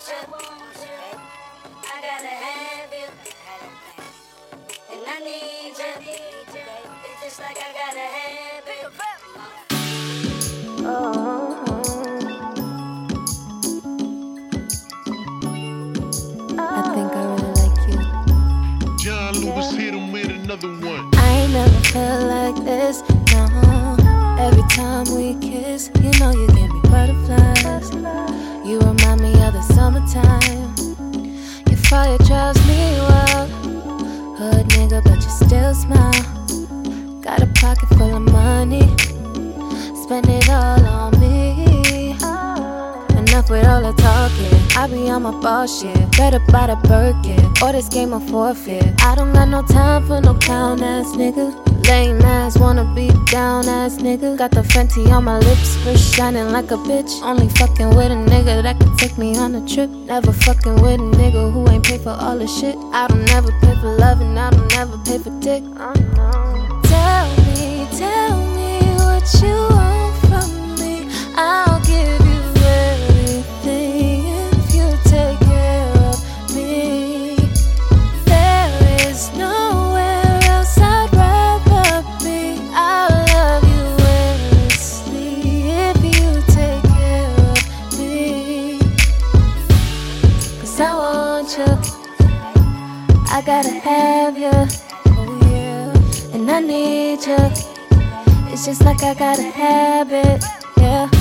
you, I gotta have you, and I need you. It's just like I gotta have it. I think I really like you. John Lewis hit him with another one. I ain't never felt like this, no. Every time we kiss, you know you give me butterflies. You remind me of the summertime. Your fire drives me wild. Hood nigga, but you still smile. Got a pocket full of money. Spend it all on me. Enough with all the talking. I be on my bullshit. Better buy the Birkin, or this game of forfeit. I don't got no time for no clown ass nigga. Lame ass, wanna be down ass nigga. Got the Fenty on my lips, wrist shining like a bitch. Only fucking with a nigga that can take me on a trip. Never fucking with a nigga who ain't pay for all the shit. I don't never pay for love and I don't never pay for dick. Oh no. Tell me what you want from me. I'll give you everything if you take care of me. There is nowhere else I'd rather be. I'll love you endlessly if you take care of me. 'Cause I want you, I gotta have you, oh yeah, and I need you. It's just like I gotta have it, yeah.